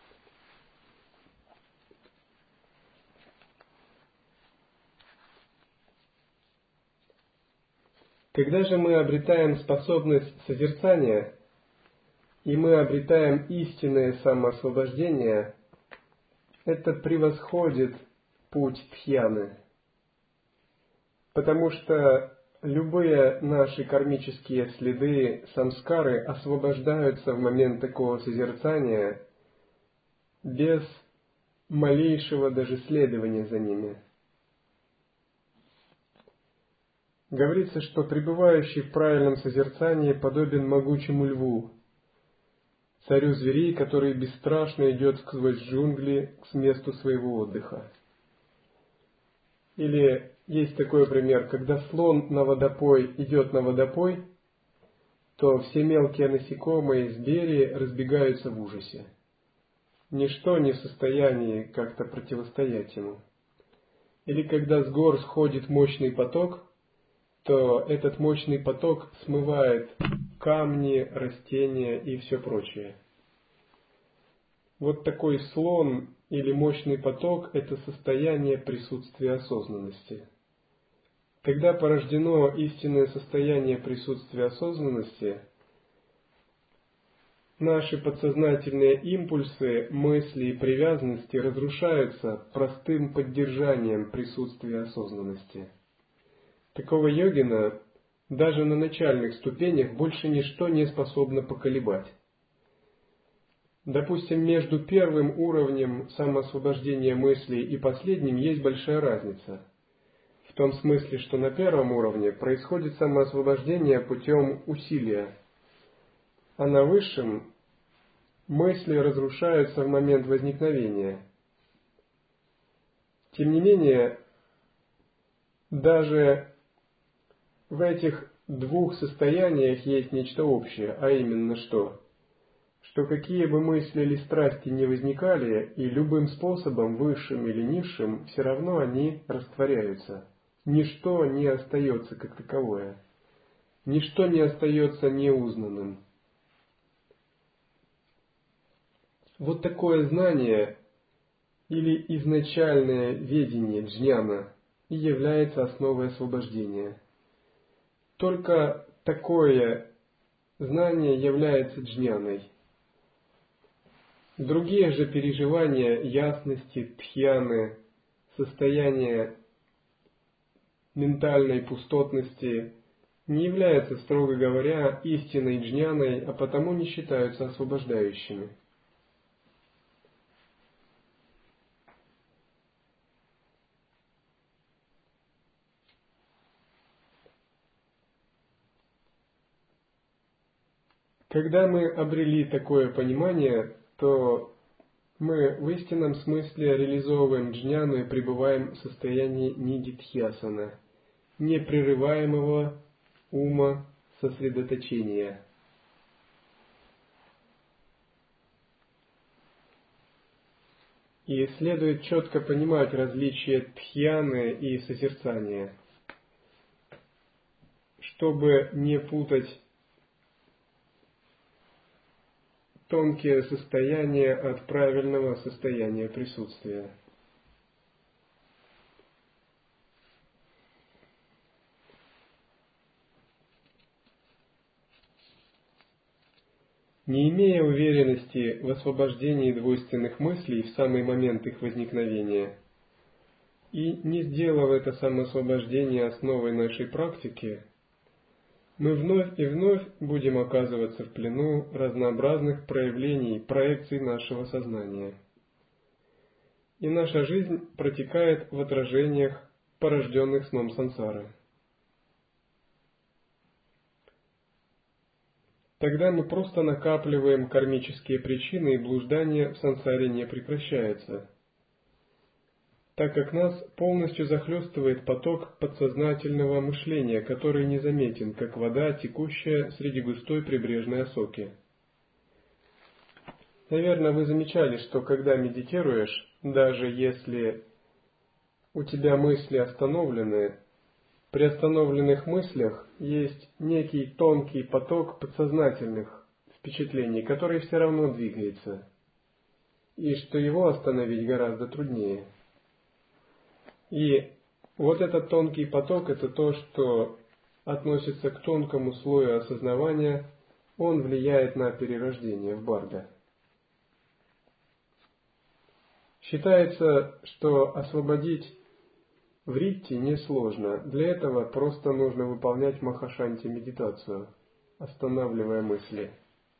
Когда же мы обретаем способность созерцания, и мы обретаем истинное самоосвобождение, это превосходит путь тхьяны. Потому что любые наши кармические следы, самскары, освобождаются в момент такого созерцания без малейшего даже следования за ними. Говорится, что пребывающий в правильном созерцании подобен могучему льву, царю зверей, который бесстрашно идет сквозь джунгли к месту своего отдыха. Или есть такой пример, когда слон на водопой идет на водопой, то все мелкие насекомые, звери разбегаются в ужасе. Ничто не в состоянии как-то противостоять ему. Или когда с гор сходит мощный поток, то этот мощный поток смывает камни, растения и все прочее. Вот такой слон или мощный поток – это состояние присутствия осознанности. Когда порождено истинное состояние присутствия осознанности, наши подсознательные импульсы, мысли и привязанности разрушаются простым поддержанием присутствия осознанности. Такого йогина даже на начальных ступенях больше ничто не способно поколебать. Допустим, между первым уровнем самоосвобождения мыслей и последним есть большая разница. В том смысле, что на первом уровне происходит самоосвобождение путем усилия, а на высшем мысли разрушаются в момент возникновения. Тем не менее, даже в этих двух состояниях есть нечто общее, а именно что? Что какие бы мысли или страсти не возникали, и любым способом, высшим или низшим, все равно они растворяются. Ничто не остается как таковое. Ничто не остается неузнанным. Вот такое знание или изначальное ведение джняна и является основой освобождения. Только такое знание является джняной. Другие же переживания ясности, дхьяны, состояния ментальной пустотности не являются, строго говоря, истинной джняной, а потому не считаются освобождающими. Когда мы обрели такое понимание, то мы в истинном смысле реализовываем джняну и пребываем в состоянии нидидхьясана, непрерываемого ума сосредоточения. И следует четко понимать различие дхьяны и созерцания, чтобы не путать тонкие состояния от правильного состояния присутствия. Не имея уверенности в освобождении двойственных мыслей в самый момент их возникновения и не сделав это самоосвобождение основой нашей практики, мы вновь и вновь будем оказываться в плену разнообразных проявлений, проекций нашего сознания. И наша жизнь протекает в отражениях, порожденных сном сансары. Тогда мы просто накапливаем кармические причины, и блуждание в сансаре не прекращается, так как нас полностью захлестывает поток подсознательного мышления, который незаметен, как вода, текущая среди густой прибрежной осоки. Наверное, вы замечали, что когда медитируешь, даже если у тебя мысли остановлены, при остановленных мыслях есть некий тонкий поток подсознательных впечатлений, который все равно двигается, и что его остановить гораздо труднее. И вот этот тонкий поток – это то, что относится к тонкому слою осознавания, он влияет на перерождение в барда. Считается, что освободить вритти несложно. Для этого просто нужно выполнять махашанти медитацию, останавливая мысли.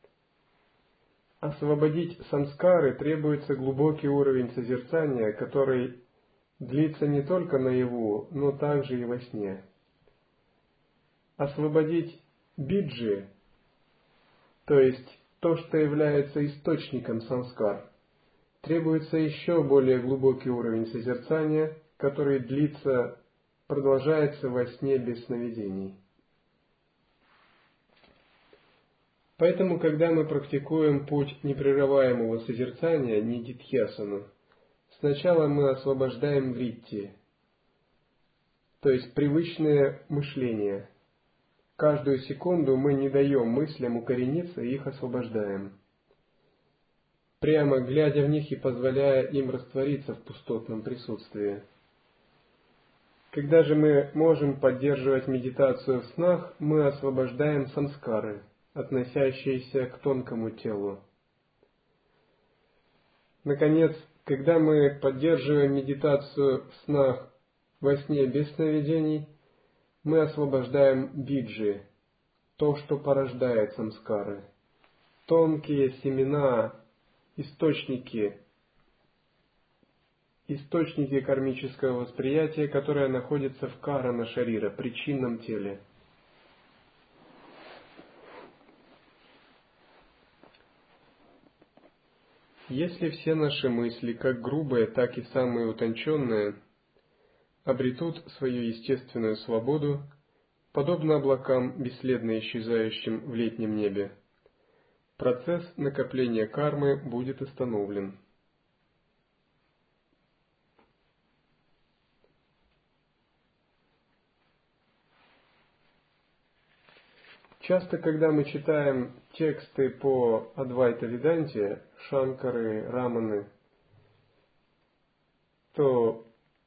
Освободить самскары требуется глубокий уровень созерцания, который длится не только наяву, но также и во сне. Освободить биджи, то есть то, что является источником самскар, требуется еще более глубокий уровень созерцания, который продолжается во сне без сновидений. Поэтому, когда мы практикуем путь непрерываемого созерцания, нидидхьясану, сначала мы освобождаем вритти, то есть привычное мышление. Каждую секунду мы не даем мыслям укорениться и их освобождаем. прямо глядя в них и позволяя им раствориться в пустотном присутствии. Когда же мы можем поддерживать медитацию в снах, мы освобождаем самскары, относящиеся к тонкому телу. Наконец, когда мы поддерживаем медитацию в снах во сне без сновидений, мы освобождаем биджи, то, что порождает самскары, тонкие семена, источники кармического восприятия, которое находится в карана-шарира, причинном теле. Если все наши мысли, как грубые, так и самые утонченные, обретут свою естественную свободу, подобно облакам, бесследно исчезающим в летнем небе, процесс накопления кармы будет остановлен. Часто, когда мы читаем тексты по Адвайта-веданте, Шанкары, Раманы, то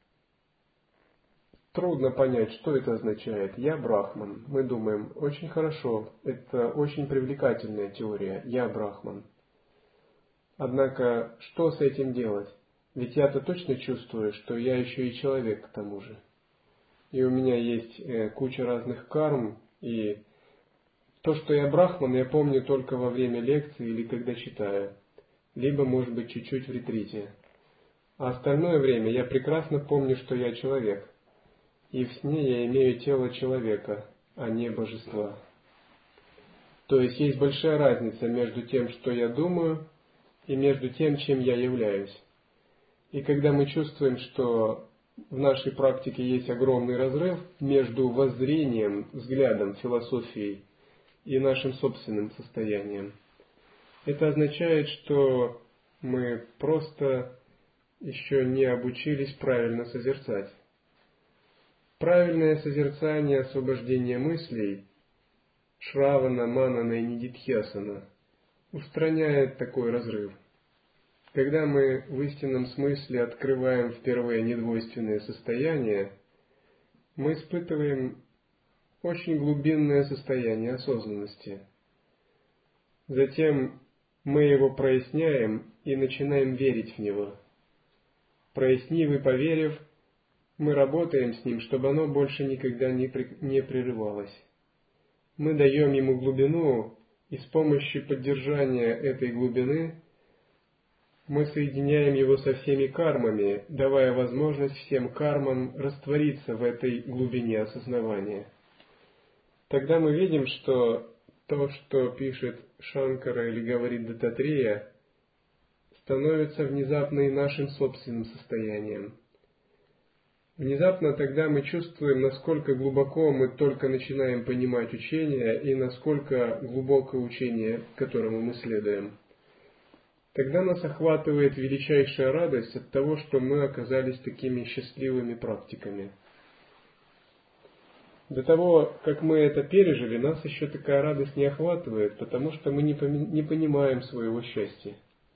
трудно понять, что это означает. «Я Брахман». Мы думаем, очень хорошо, это очень привлекательная теория, «Я Брахман». Однако, что с этим делать? Ведь я-то точно чувствую, что я еще и человек к тому же. И у меня есть куча разных карм, и то, что я Брахман, я помню только во время лекции или когда читаю, либо, может быть, чуть-чуть в ретрите. А остальное время я прекрасно помню, что я человек, и в сне я имею тело человека, а не божества. То есть большая разница между тем, что я думаю, и между тем, чем я являюсь. И когда мы чувствуем, что в нашей практике есть огромный разрыв между воззрением, взглядом, философией и нашим собственным состоянием, это означает, что мы просто еще не обучились правильно созерцать. Правильное созерцание освобождения мыслей, шравана, манана и нидидхьясана, устраняет такой разрыв. Когда мы в истинном смысле открываем впервые недвойственное состояние, мы испытываем очень глубинное состояние осознанности. Затем мы его проясняем и начинаем верить в него. Прояснив и поверив, мы работаем с ним, чтобы оно больше никогда не прерывалось. Мы даем ему глубину, и с помощью поддержания этой глубины мы соединяем его со всеми кармами, давая возможность всем кармам раствориться в этой глубине осознавания. Тогда мы видим, что то, что пишет Шанкара или говорит Даттатрея, становится внезапно и нашим собственным состоянием. Внезапно тогда мы чувствуем, насколько глубоко мы только начинаем понимать учение и насколько глубокое учение, которому мы следуем. Тогда нас охватывает величайшая радость от того, что мы оказались такими счастливыми практиками. До того, как мы это пережили, нас еще такая радость не охватывает, потому что мы не понимаем своего счастья.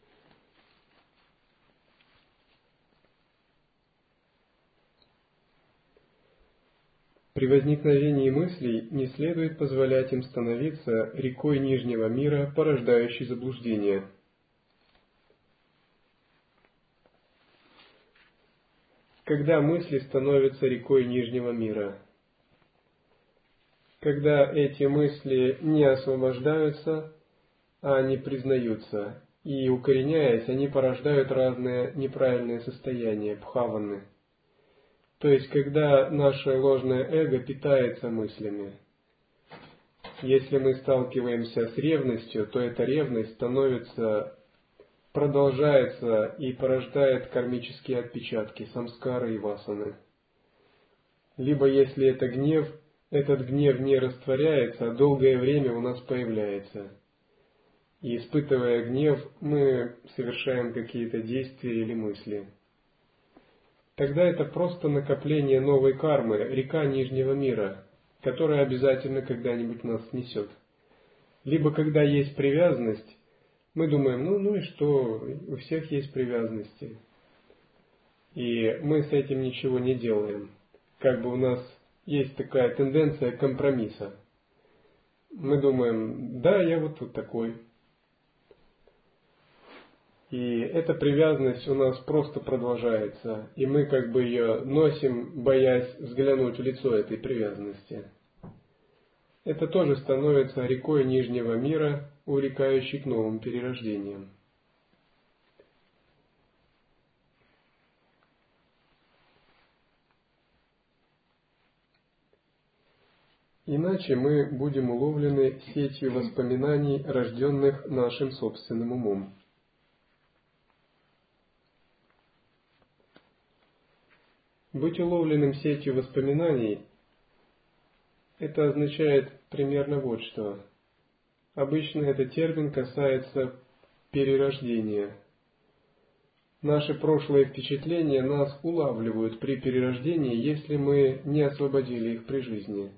При возникновении мыслей не следует позволять им становиться рекой нижнего мира, порождающей заблуждение. Когда мысли становятся рекой нижнего мира? Когда эти мысли не освобождаются, а они признаются, и, укореняясь, они порождают разные неправильные состояния, бхаваны. То есть, когда наше ложное эго питается мыслями. Если мы сталкиваемся с ревностью, то эта ревность продолжается и порождает кармические отпечатки, самскары и васаны. Либо если это гнев, этот гнев не растворяется, а долгое время у нас появляется. И испытывая гнев, мы совершаем какие-то действия или мысли. Тогда это просто накопление новой кармы, река Нижнего мира, которая обязательно когда-нибудь нас снесет. Либо когда есть привязанность, Мы думаем, ну и что, у всех есть привязанности. И мы с этим ничего не делаем. Как бы у нас есть такая тенденция компромисса. Мы думаем, да, я вот такой. И эта привязанность у нас просто продолжается. И мы как бы ее носим, боясь взглянуть в лицо этой привязанности. Это тоже становится рекой Нижнего мира, увлекающей к новым перерождениям. Иначе мы будем уловлены сетью воспоминаний, рожденных нашим собственным умом. Быть уловленным сетью воспоминаний – это означает примерно вот что. Обычно этот термин касается перерождения. Наши прошлые впечатления нас улавливают при перерождении, если мы не освободили их при жизни.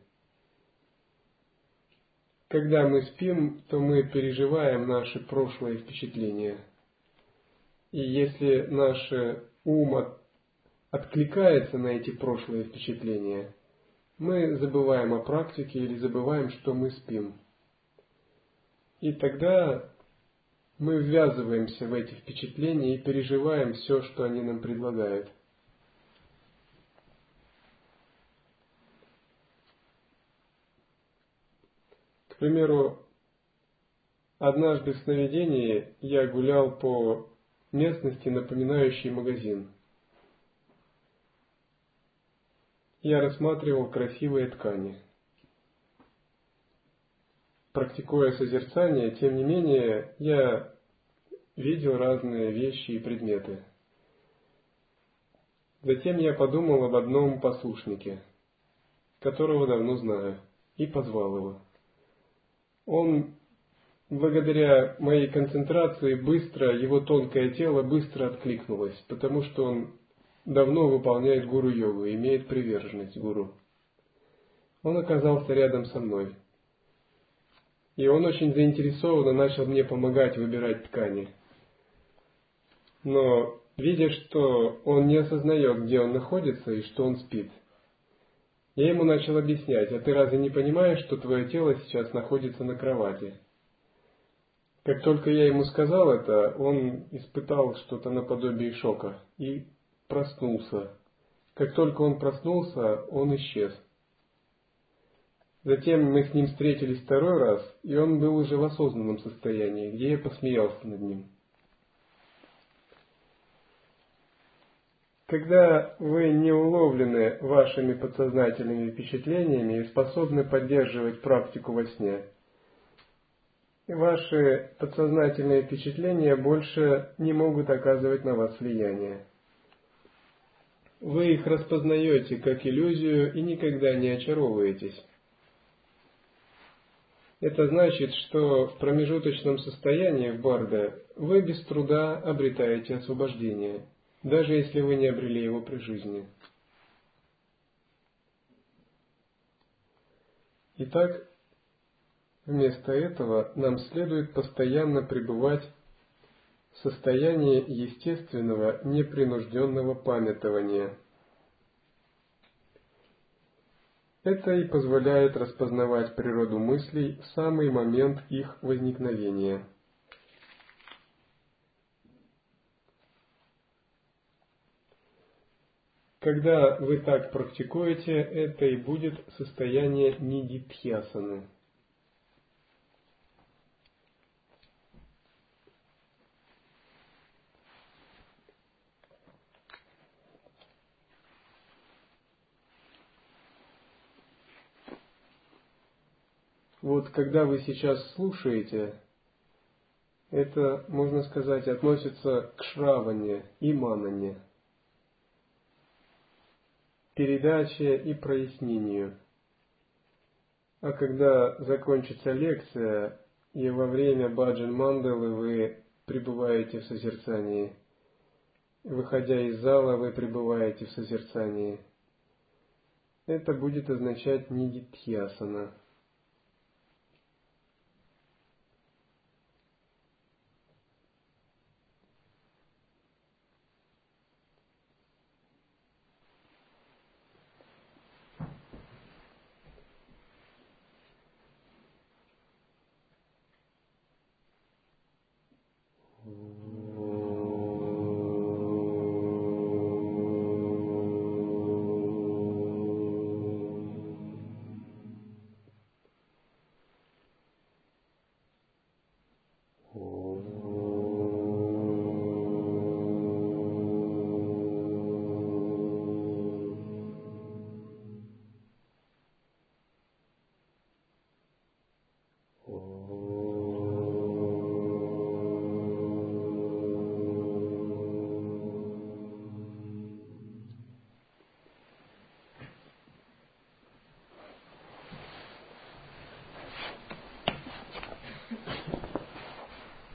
Когда мы спим, то мы переживаем наши прошлые впечатления. И если наш ум откликается на эти прошлые впечатления, мы забываем о практике или забываем, что мы спим. И тогда мы ввязываемся в эти впечатления и переживаем все, что они нам предлагают. К примеру, однажды в сновидении я гулял по местности, напоминающей магазин. Я рассматривал красивые ткани. Практикуя созерцание, тем не менее, я видел разные вещи и предметы. Затем я подумал об одном послушнике, которого давно знаю, и позвал его. Он, благодаря моей концентрации, его тонкое тело быстро откликнулось, потому что он давно выполняет гуру-йогу, имеет приверженность гуру. Он оказался рядом со мной. И он очень заинтересованно начал мне помогать выбирать ткани. Но, видя, что он не осознает, где он находится и что он спит, я ему начал объяснять: а ты разве не понимаешь, что твое тело сейчас находится на кровати? Как только я ему сказал это, он испытал что-то наподобие шока и проснулся. Как только он проснулся, он исчез. Затем мы с ним встретились второй раз, и он был уже в осознанном состоянии, где я посмеялся над ним. Когда вы не уловлены вашими подсознательными впечатлениями и способны поддерживать практику во сне, ваши подсознательные впечатления больше не могут оказывать на вас влияние. Вы их распознаете как иллюзию и никогда не очаровываетесь. Это значит, что в промежуточном состоянии в Барда вы без труда обретаете освобождение, даже если вы не обрели его при жизни. Итак, вместо этого нам следует постоянно пребывать в состоянии естественного, непринужденного памятования. Это и позволяет распознавать природу мыслей в самый момент их возникновения. Когда вы так практикуете, это и будет состояние нидидхьясаны. Вот когда вы сейчас слушаете, это, можно сказать, относится к шраване и манане, передаче и прояснению. А когда закончится лекция, и во время баджан-мандалы вы пребываете в созерцании, выходя из зала, вы пребываете в созерцании, это будет означать нидидхьясана. Om.